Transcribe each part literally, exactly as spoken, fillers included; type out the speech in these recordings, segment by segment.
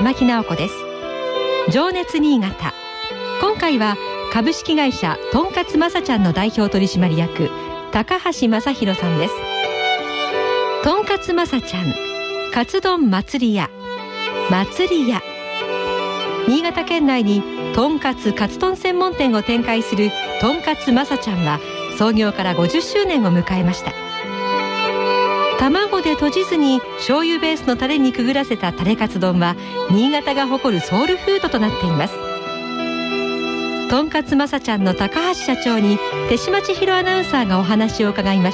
玉木直子です。情熱新潟、今回は株式会社とんかつまさちゃんの代表取締役高橋正弘さんです。とんかつまさちゃん、カツ丼祭り屋、祭り屋。新潟県内にとんかつカツ丼専門店を展開するとんかつまさちゃんは創業からごじゅっしゅうねんを迎えました。卵でとじずに醤油ベースのタレにくぐらせたタレカツ丼は新潟が誇るソウルフードとなっています。とんかつまさちゃんの高橋社長に手島千尋アナウンサーがお話を伺いました。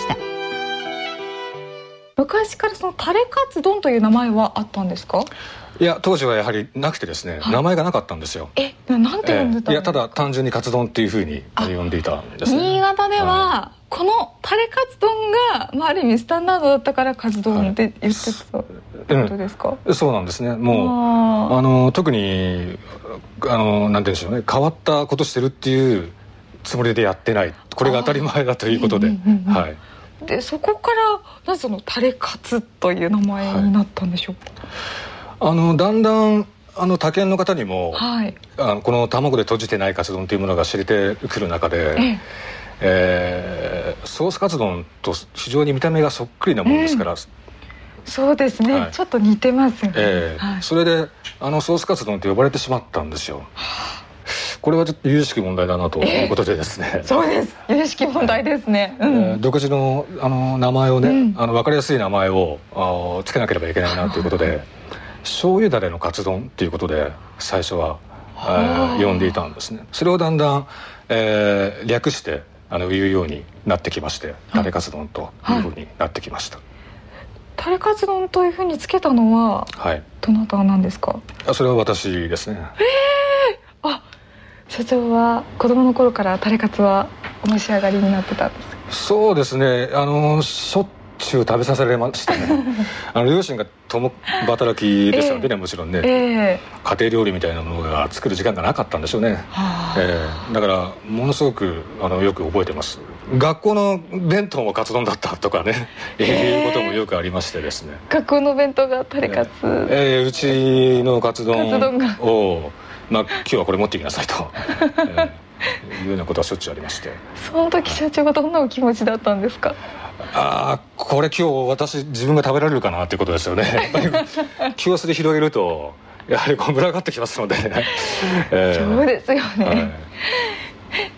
昔からそのタレカツ丼という名前はあったんですか？ いや、当時はやはりなくてですね、はい、名前がなかったんですよ。 え、なんて呼んでたんですか？ えー、いや、ただ単純にカツ丼っていうふうに呼んでいたんですね。 新潟では、はい、このタレカツ丼が、まあ、ある意味スタンダードだったからカツ丼って言ってたってことですか？ うん、そうなんですね。もうあの特にあのなんて言うんでしょうね、変わったことしてるっていうつもりでやってない、これが当たり前だということで、はい。 でそこからなぜそのタレカツという名前になったんでしょうか？ はい、あのだんだんあの他県の方にも、 はい、 あのこの卵で閉じてないカツ丼というものが知れてくる中で、ええー、ソースカツ丼と非常に見た目がそっくりなものですから、うん、 そうですね、はい、ちょっと似てますよね、 えーはい、それであのソースカツ丼と呼ばれてしまったんですよ。これはちょっと由々しき問題だなということでですね、 えー、そうです、由々しき問題ですね、うん、 えー、独自の、あの名前をね、うん、あの分かりやすい名前をあつけなければいけないなということで醤油だれのカツ丼ということで最初は、えー、呼んでいたんですね。それをだんだん、えー、略してあの言うようになってきまして、タレカツ丼というふうになってきました。はい、 タレカツ丼というふうにつけたのは、はい、どなたなんですか？ あ、それは私ですね。 えー、あ、社長は子供の頃からタレカツはお召し上がりになってたんですか？そうですね、 あのしょっちゅう食べさせられましたね。あの両親が共働きですのでね、えー、もちろんね、えー、家庭料理みたいなものが作る時間がなかったんでしょうね。えー、だからものすごくあのよく覚えてます。学校の弁当もカツ丼だったとかね、えー、いうこともよくありましてですね。 学校の弁当がタレカツ、えーえー、うちのカツ丼をまあ、今日はこれ持ってきなさいと、えー、いうようなことはしょっちゅうありまして。 その時社長はどんなお気持ちだったんですか？ ああ、これ今日私自分が食べられるかなっていうことですよね。やっぱり気をすで広げるとやはりこう群がってきますので、 えー、そうですよね、はい、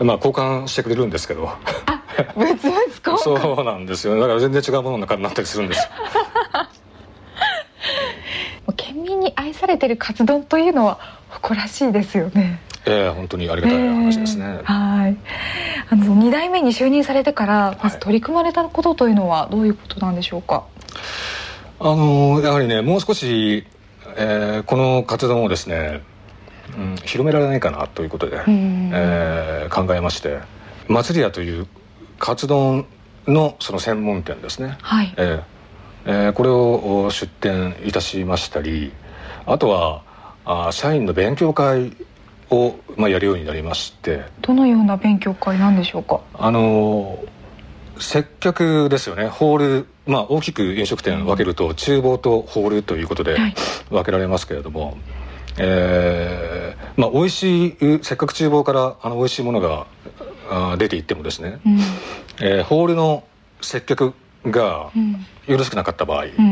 まあ交換してくれるんですけど、 あ、別々交換そうなんですよ。だから全然違うものになったりするんです県民に愛されてるカツ丼というのは誇らしいですよね。 えー、本当にありがたい話ですね。えー、 はい。あのに代目に就任されてからまず取り組まれたことというのはどういうことなんでしょうか？ あのやはりね、もう少し、えー、このカツ丼をですね、うん、広められないかなということで、えー、考えまして、祭り屋というカツ丼のその専門店ですね、はい、えーえー、これを出店いたしましたり、あとはあ社員の勉強会を、まあ、やるようになりまして。 どのような勉強会なんでしょうか？ あの接客ですよね。ホール、まあ、大きく飲食店分けると、うん、厨房とホールということで分けられますけれども、はい、えーまあ、美味しい、せっかく厨房からあの美味しいものがあ出ていってもですね、うん、えー、ホールの接客がよろしくなかった場合、うん、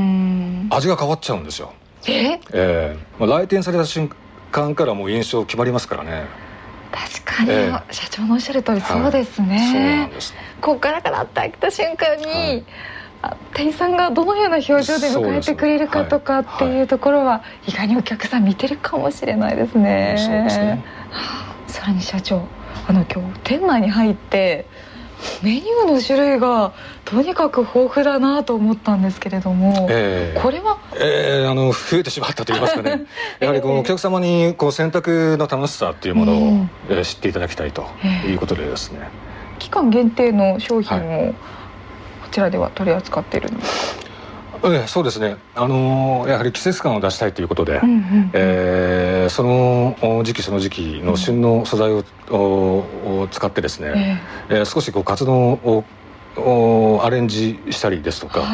味が変わっちゃうんですよ。 ええーまあ、来店された瞬間からもう印象決まりますからね。 確かに、えー、社長のおっしゃる通りそうですね、はい、そうなんです。こうガラガラって開けた瞬間に、はい、店員さんがどのような表情で迎えてくれるかとかっていうところは意外にお客さん見てるかもしれないですね。 そうですね、 はあ、さらに社長、あの今日店内に入ってメニューの種類がとにかく豊富だなと思ったんですけれども、えー、これは、 えー、あの増えてしまったといいますかねやはりこのお客様にこう選択の楽しさっていうものを、うんえー、知っていただきたいということでですね、 えー、期間限定の商品をこちらでは取り扱っているんですか？ えー、そうですね、あのー、やはり季節感を出したいということで、うんうんうんえー、その時期その時期の旬の素材を、うん、使ってですね、えーえー、少しこうカツ丼をアレンジしたりですとか、はい、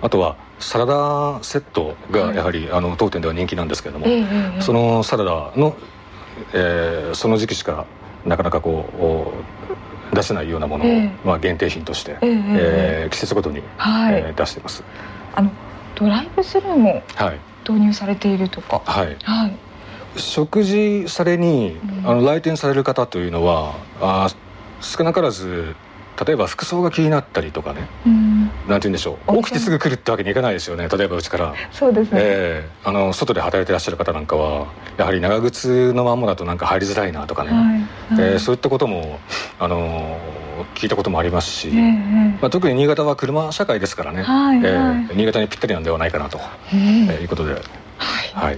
あとはサラダセットがやはり、はい、あの当店では人気なんですけれども、えー、そのサラダの、えー、その時期しかなかなかこう出せないようなものを、えーまあ、限定品として、えーえー、季節ごとに、はいえー、出しています。 あのドライブスルーも導入されているとか、 はい、はい、食事されに、うん、あの来店される方というのはあ少なからず例えば服装が気になったりとかね、うん、なんて言うんでしょう、起きてすぐ来るってわけにいかないですよね。例えばうちからそうですね、 えー、あの外で働いてらっしゃる方なんかはやはり長靴のまんまだとなんか入りづらいなとかね、はいはい、えー、そういったことも、あのー、聞いたこともありますし、えーまあ、特に新潟は車社会ですからね、はいはい、えー、新潟にぴったりなんではないかなと、えーえー、いうことで、はいはい、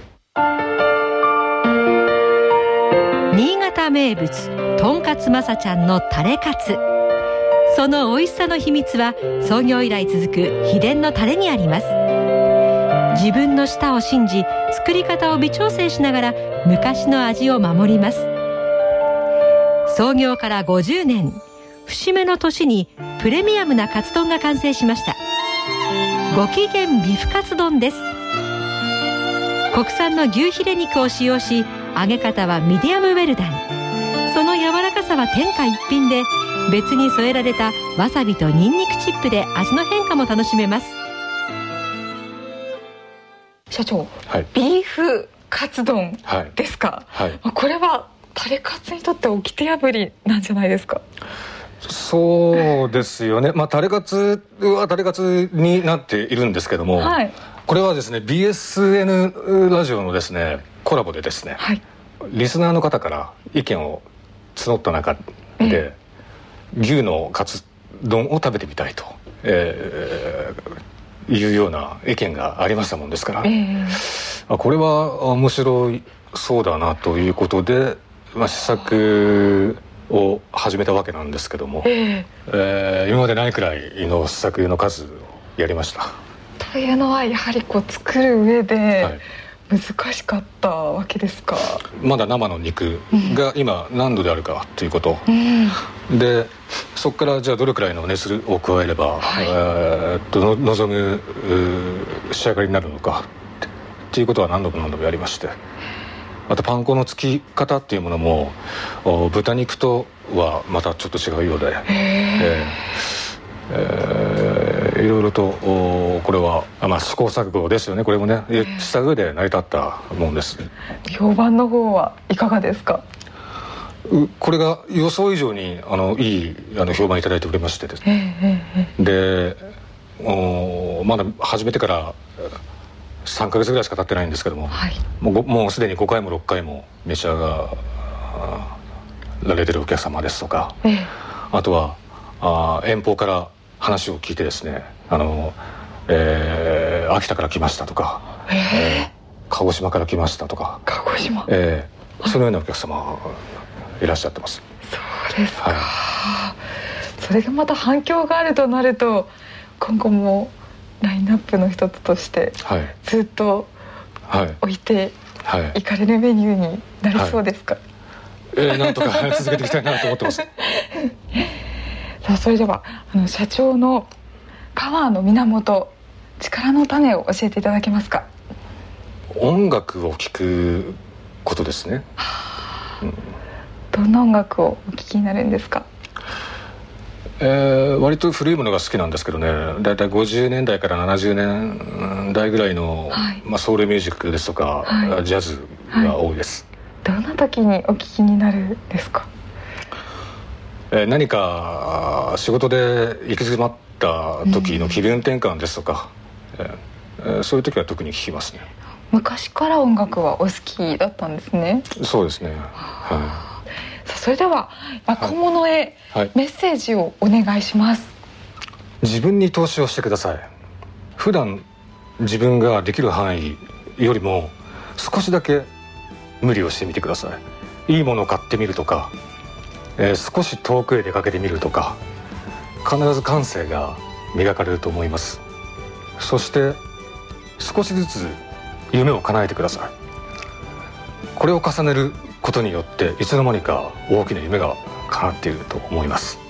新潟名物とんかつまさちゃんのタレカツ。その美味しさの秘密は創業以来続く秘伝のタレにあります。自分の舌を信じ作り方を微調整しながら昔の味を守ります。創業からごじゅうねん、節目の年にプレミアムなカツ丼が完成しました。ごきげんビフカツ丼です。国産の牛ヒレ肉を使用し、揚げ方はミディアムウェルダン。その柔らかさは天下一品で、別に添えられたわさびとニンニクチップで味の変化も楽しめます。 社長、はい、ビーフカツ丼ですか、はいはい、これはタレカツにとって掟破りなんじゃないですか。 そうですよね、まあ、タレカツはタレカツになっているんですけども、はい、これはですね ビーエスエヌ ラジオのですねコラボでですね、はい、リスナーの方から意見を募った中で牛のカツ丼を食べてみたいと、えー、いうような意見がありましたもんですから、えー、これは面白いそうだなということで、まあ、試作を始めたわけなんですけども、えーえー、今までないくらいの試作の数をやりました。 というのはやはりこう作る上で、はい難しかったわけですか。 まだ生の肉が今何度であるかということ、うん、でそこからじゃあどれくらいの熱を加えれば、はい、えー、っと望む仕上がりになるのかっていうことは何度も何度もやりまして、あとパン粉のつき方っていうものも豚肉とはまたちょっと違うようで、えーえー、いろいろとこれは、まあ、試行錯誤ですよね。これもねした上で成り立ったものです。 評判の方はいかがですか。 これが予想以上にあのいいあの評判いただいておりましてですね、でおまだ始めてからさんかげつぐらいしか経ってないんですけども、はい、もうもうすでにごかいもろっかいも召し上がられてるお客様ですとか、ええ、あとはあ遠方から話を聞いてですね、あの、えー、秋田から来ましたとか、えーえー、鹿児島から来ましたとか、 鹿児島、 えー、そのようなお客様いらっしゃってます。 そうですか、はい、それがまた反響があるとなると今後もラインナップの一つとしてずっと置いていかれるメニューになりそうですか。 はいはい、えー、なんとか続けていきたいなと思ってますさあそれではあの社長のパワーの源、力の種を教えていただけますか。 音楽を聴くことですね、 うん、どんな音楽をお聴きになるんですか。 えー、割と古いものが好きなんですけどね、だいたいごじゅうねんだいからななじゅうねんだいぐらいの、はい、まあ、ソウルミュージックですとか、はい、ジャズが多いです、 はい、どんな時にお聴きになるんですか。 えー、何か仕事で行き詰まった時の気分転換ですとか、うん、えー、そういう時は特に聴きますね。 昔から音楽はお好きだったんですね。 そうですね、はい、 さあそれでは若者へメッセージをお願いします。はい、 自分に投資をしてください。普段自分ができる範囲よりも少しだけ無理をしてみてください。いいものを買ってみるとか、えー、少し遠くへ出かけてみるとか、必ず感性が磨かれると思います。そして少しずつ夢を叶えてください。これを重ねることによっていつの間にか大きな夢が叶っていると思います。